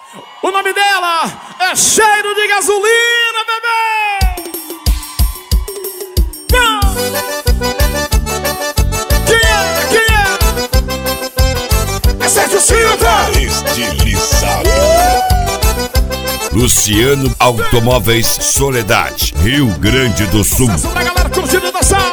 O nome dela é Cheiro de Gasolina, bebê! Quem é? É Sérgio Silva! Estilizado. Luciano Automóveis Soledade, Rio Grande do Sul. Essa da galera curtindo dançar.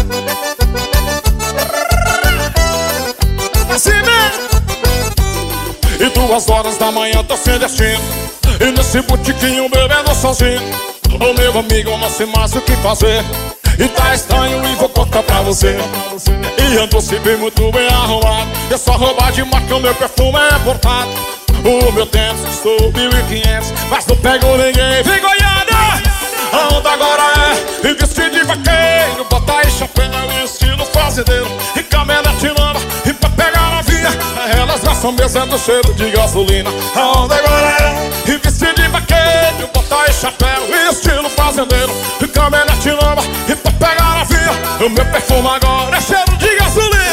Assim mesmo. E 2 horas da manhã tô sem destino, e nesse botiquinho bebendo sozinho. Ô meu amigo, eu não sei mais o que fazer, e tá estranho e vou contar pra você. E ando sempre muito bem arrumado, é só roubar de marca, o meu perfume é importado. O meu tênis custou 1.500, mas não pego ninguém. Vem Goiânia! A onda agora é vestir de vaqueiro, botar em chapéu e estilo fazendeiro, e caminhonete lama, e pra pegar na via elas gostam mesmo do cheiro de gasolina. A onda agora é vestir de vaqueiro, botar em chapéu e estilo fazendeiro, e caminhonete lama, e pra pegar na via o meu perfume agora é cheiro de gasolina.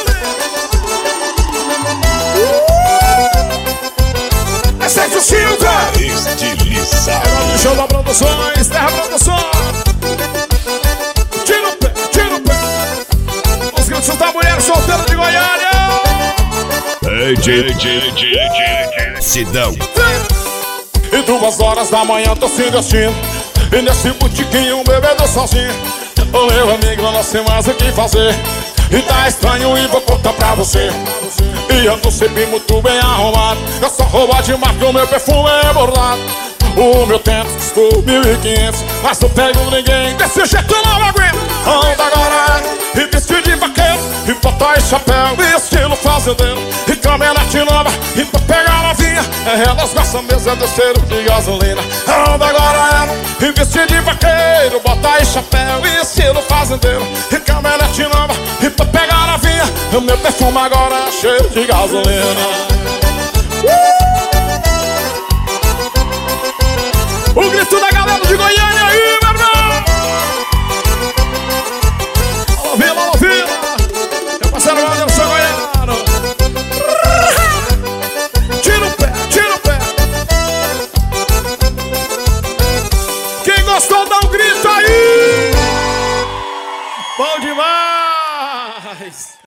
É Sérgio Silva! Estilizado. É o show da Produções, Terra Produção. Tira o pé, tira o pé. Os gritos da mulher solteira de Goiânia. Sidão. E 2 horas da manhã tô sem destino, e nesse botiquinho bebendo sozinho. Ô meu amigo, eu não sei mais o que fazer, e tá estranho e vou contar pra você. E ando sempre muito bem arrumado, eu só roubo de marca, o meu perfume é bordado. O meu tênis custou 1.500, mas não pego ninguém, desse jeito eu não aguento. Anda agora e vestir de vaqueiro, e botar em chapéu e estilo fazendeiro, e caminhonete nova, e pra pegar novinha elas gostam mesmo do cheiro de gasolina. Anda agora e vestir de vaqueiro, botar em chapéu e estilo fazendeiro, e caminhonete nova, e pra pegar novinha o meu perfume agora é cheiro de gasolina.